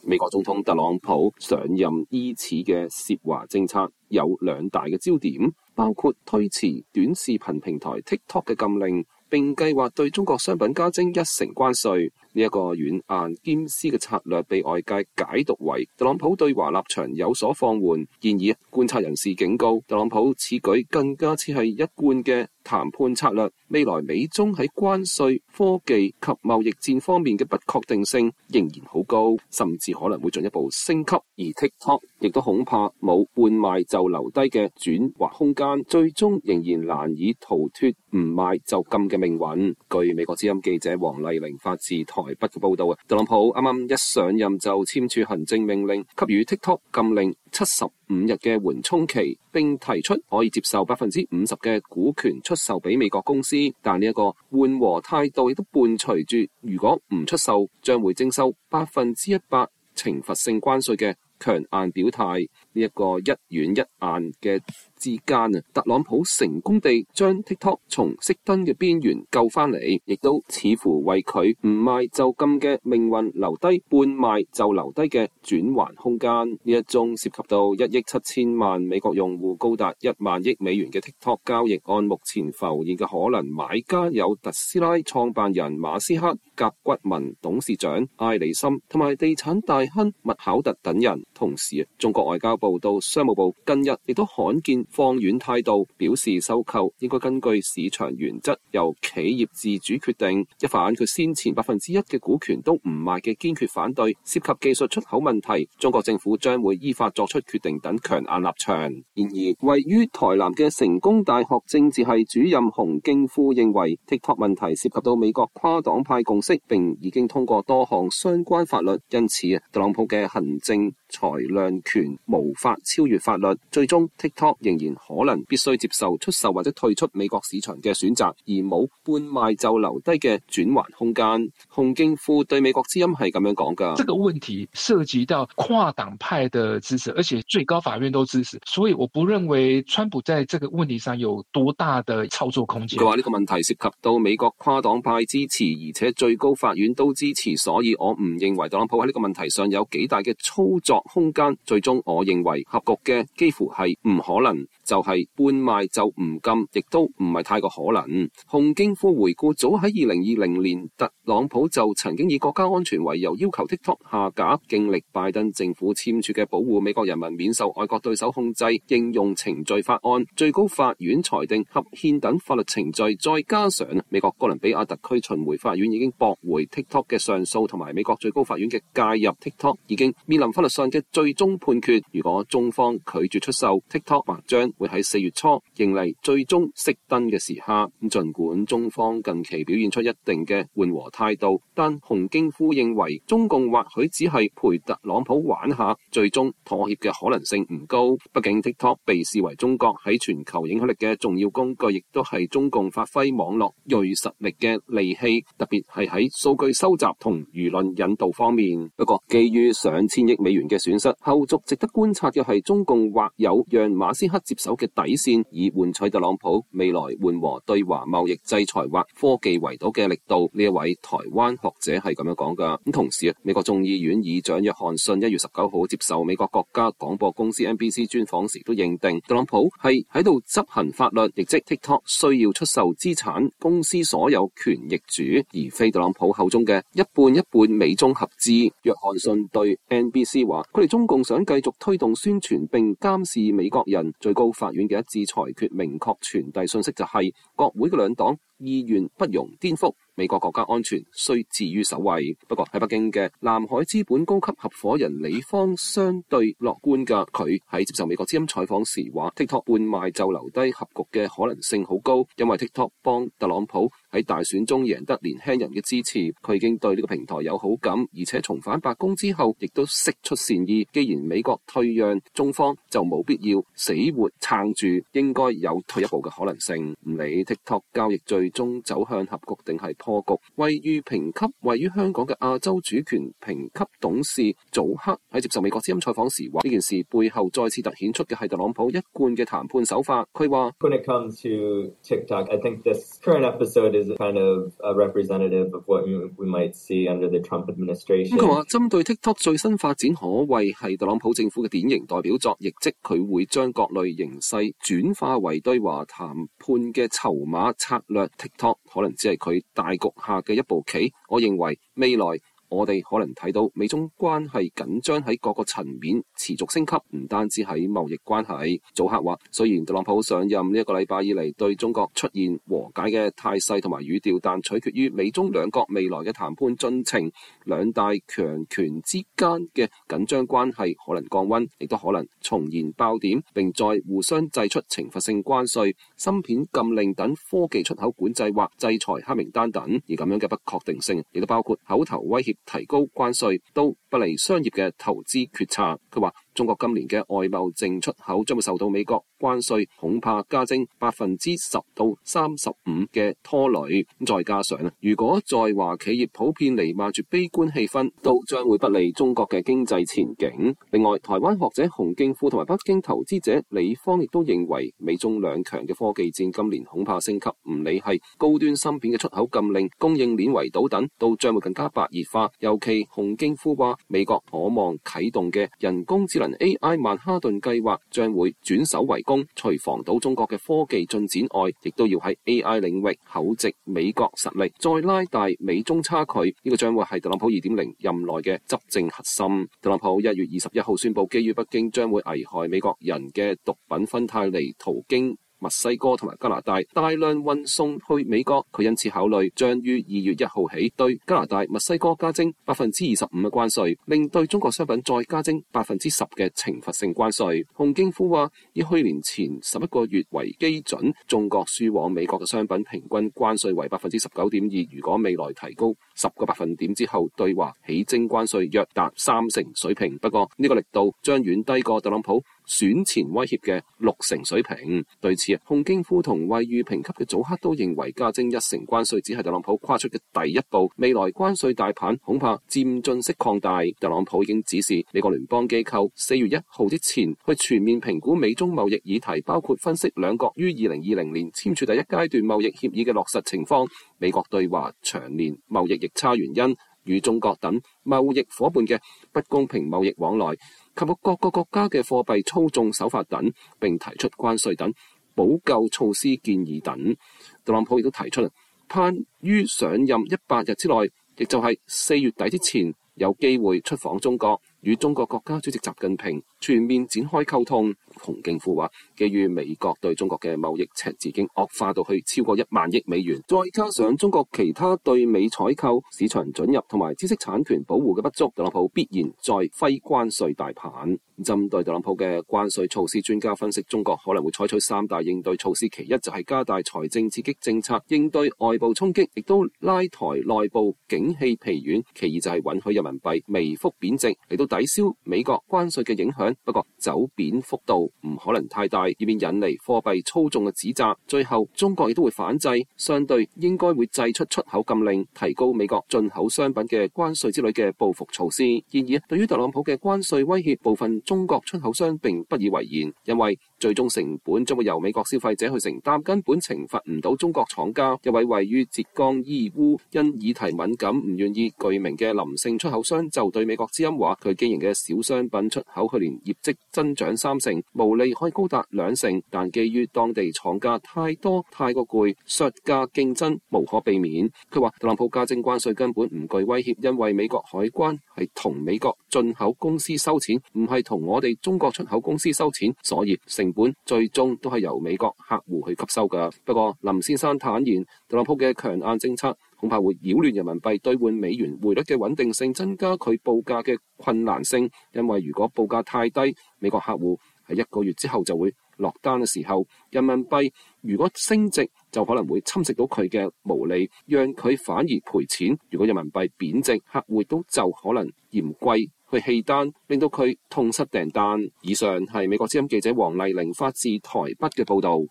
美國總統特朗普上任依此嘅涉華政策有兩大嘅焦點，包括推遲短視頻平台 TikTok 嘅禁令，並計劃對中國商品加徵1%關稅。呢一個軟硬兼施嘅策略被外界解讀為特朗普對華立場有所放緩。然而，觀察人士警告，特朗普此舉更加似係一貫嘅談判策略。未來美中喺關稅、科技及貿易戰方面嘅不確定性仍然好高，甚至可能會進一步升級。而 TikTok 亦都恐怕冇半賣就留低嘅轉圜空間，最終仍然難以逃脫唔賣就禁嘅命運。據美國之音記者黃麗玲發自台北嘅報道，特朗普啱啱一上任就簽署行政命令，給予 TikTok 禁令75日嘅緩衝期，並提出可以接受50%嘅股權出售俾美國公司，但呢一個緩和態度亦都伴隨住，如果唔出售，將會徵收100%懲罰性關稅嘅強硬表態。呢一個一軟一硬嘅之間，特朗普成功地將 TikTok 從熄燈嘅邊緣救翻嚟，亦都似乎為佢唔賣就禁嘅命運留低半賣就留低嘅轉圜空間。呢一宗涉及到1億7千萬美國用戶、高達1萬億美元嘅 TikTok 交易案，目前浮現嘅可能買家有特斯拉創辦人馬斯克、甲骨文董事長埃里森同埋地產大亨麥考特等人。同時，中國外交部到商務部近日亦都罕見放軟態度，表示收購應該根據市場原則，由企業自主決定。一反佢先前1%嘅股權都唔賣嘅堅決反對，涉及技術出口問題，中國政府將會依法作出決定等強硬立場。然而，位於台南嘅成功大學政治系主任洪敬富認為 TikTok 問題涉及到美國跨黨派共識，並已經通過多項相關法律，因此特朗普嘅行政裁量權無法超越法律，最終 TikTok 仍然可能必須接受出售或者退出美國市場嘅選擇，而冇半賣就留低嘅轉圜空間。洪敬富對美國之音係咁樣講㗎： 這個問題涉及到跨黨派的支持，而且最高法院都支持，所以我不認為川普在這個問題上有多大的操作空間。 佢話呢個問題涉及到美國跨黨派支持，而且最高法院都支持，所以我唔認為特朗普喺呢個問題上有幾大嘅操作空間。最終我認為合局嘅幾乎係唔可能，就係半賣就唔禁，亦都唔係太過可能。洪敬富回顧早喺2020年，特朗普就曾經以國家安全為由要求 TikTok 下架，經歷拜登政府簽署嘅保護美國人民免受外國對手控制應用程序法案，最高法院裁定合憲等法律程序，再加上美國哥倫比亞特區巡迴法院已經駁回 TikTok 嘅上訴，同埋美國最高法院嘅介入， TikTok 已經面臨法律上嘅最終判決。如果中方拒絕出售 TikTok， 或將會喺4月初迎嚟最終熄燈嘅時刻。儘管中方近期表現出一定嘅緩和態度，但洪敬富認為中共或許只係陪特朗普玩下，最終妥協嘅可能性唔高。畢竟 TikTok 被視為中國喺全球影響力嘅重要工具，亦都係中共發揮網絡銳實力嘅利器，特別係喺數據收集同輿論引導方面。不過，基於上千億美元嘅損失，後續值得觀察嘅係中共或有讓馬斯克接手嘅底線，以換取特朗普未來緩和對華貿易制裁或科技圍堵嘅力度。呢一位台灣學者係咁樣講㗎。咁同時，美國眾議院議長約翰遜1月19號接受美國國家廣播公司 NBC 專訪時都認定，特朗普係喺度執行法律，亦即 TikTok 需要出售資產公司所有權益主，而非特朗普口中嘅一半一半美中合資。約翰遜對 NBC 話，佢哋中共想繼續推動宣傳並監視美國人，最高法院嘅一致裁決明確傳遞信息就係國會嘅兩黨意願不容顛覆，美國國家安全須置於首位。不過喺北京嘅南海資本高級合夥人李方相對樂觀㗎，佢喺接受美國之音採訪時話 TikTok 半賣就留低合局嘅可能性好高，因為 TikTok 幫特朗普喺大選中贏得年輕人嘅支持，佢已經對呢個平台有好感，而且重返白宮之後亦都釋出善意。既然美國退讓，中方就冇必要死活撐住，應該有退一步嘅可能性。唔理 TikTok 交易最最終走向合局定係破局。惠譽評級位於香港嘅亞洲主權評級董事祖克喺接受美國之音採訪時話，呢件事背後再次突顯出嘅係特朗普一貫嘅談判手法。佢話 When it comes to TikTok, I think this current episode is kind of a representative of what we might see under the Trump administration. 佢話針對 TikTok 最新發展可謂係特朗普政府嘅典型代表作，亦即佢會將各類形勢轉化為對華談判嘅籌碼策略。TikTok 可能只係佢大局下嘅一步棋。我認為未來我哋可能睇到美中關係緊張喺各個層面持續升級，唔單止喺貿易關係。祖克話，雖然特朗普上任呢一個禮拜以嚟對中國出現和解嘅態勢同埋語調，但取決於美中兩國未來嘅談判進程。兩大強權之間嘅緊張關係可能降溫，亦都可能重燃爆點，並再互相祭出懲罰性關稅、芯片禁令等科技出口管制或制裁黑名單等。而咁樣嘅不確定性，亦都包括口頭威脅提高關稅，都不利商業嘅投資決策。佢話中國今年嘅外貿淨出口將會受到美國關稅恐怕加徵10%到35%嘅拖累。再加上如果在華企業普遍瀰漫住悲觀氣氛，都將會不利中國嘅經濟前景。另外，台灣學者洪敬富同埋北京投資者李方亦都認為，美中兩強嘅科技戰今年恐怕升級，唔理係高端芯片嘅出口禁令、供應鏈圍堵等，都將會更加白熱化。尤其洪敬富話，美國可望啟動嘅人工智能 AI 曼哈頓計劃將會轉守為攻，除防堵中國嘅科技進展外，亦都要喺 AI 領域厚植美國實力，再拉大美中差距。呢個將會係特朗普 2.0 任內嘅執政核心。特朗普1月21號宣布，基於北京將會危害美國人嘅毒品芬太尼途經墨西哥同埋加拿大大量運送去美國，佢因此考慮將於2月1號起對加拿大、墨西哥加徵25%嘅關稅，另對中國商品再加徵10%嘅懲罰性關稅。洪敬富話，以去年前11個月為基準，中國輸往美國嘅商品平均關稅為19.2%，如果未來提高10個百分點之後，對華起徵關稅約達30%水平。不過呢個力度將遠低過特朗普選前威脅嘅60%水平。對此，洪敬富同惠譽評級嘅祖克都認為加徵1%關稅只係特朗普跨出嘅第一步，未來關稅大盤恐怕漸進式擴大。特朗普已經指示美國聯邦機構4月1號之前去全面評估美中貿易議題，包括分析兩國於2020年簽署第一階段貿易協議嘅落實情況，美國對華長年貿易逆差原因，與中國等貿易夥伴嘅不公平貿易往來及各個國家嘅貨幣操縱手法等，並提出關稅等補救措施建議等。特朗普亦都提出盼於上任100日之內，亦就係4月底之前，有機會出訪中國，與中國國家主席習近平全面展開溝通。洪敬富話，基於美國對中國嘅貿易赤字已經惡化到去超過1萬億美元，再加上中國其他對美採購、市場准入同埋知識產權保護嘅不足，特朗普必然再揮關稅大棒。針對特朗普嘅關稅措施，專家分析中國可能會採取3大應對措施，其一就係加大財政刺激政策，應對外部衝擊，亦都拉抬內部景氣疲軟；其二就係允許人民幣微幅貶值，嚟到抵消美國關稅嘅影響，不過走貶幅度唔可能太大，以免引嚟貨幣操縱嘅指責。最後，中國亦都會反制，相對應該會祭出出口禁令，提高美國進口商品嘅關稅之類嘅報復措施。然而，對於特朗普嘅關稅威脅，部分中國出口商並不以為然，因為最終成本將會由美國消費者去承擔，根本懲罰唔到中國廠家。一位位於浙江義烏因議題敏感唔願意具名嘅林姓出口商就對美國之音話，佢經營嘅小商品出口去年業績增長3成，毛利可以高達2成，但基於當地廠家太多太過攰，削價競爭無可避免。佢話特朗普加徵關稅根本唔具威脅，因為美國海關係同美國進口公司收錢，唔係同我哋中國出口公司收錢，所以成本最終都係由美國客戶去吸收㗎。不過林先生坦言，特朗普嘅強硬政策恐怕會擾亂人民幣兌換美元匯率嘅穩定性，增加佢報價嘅困難性。因為如果報價太低，美國客戶喺1個月之後就會落單嘅時候，人民幣如果升值就可能會侵蝕到佢嘅毛利，讓佢反而賠錢。如果人民幣貶值，客戶都就可能嫌貴去棄單，令到佢痛失訂單。以上係美國之音記者黃麗玲發自台北嘅報導。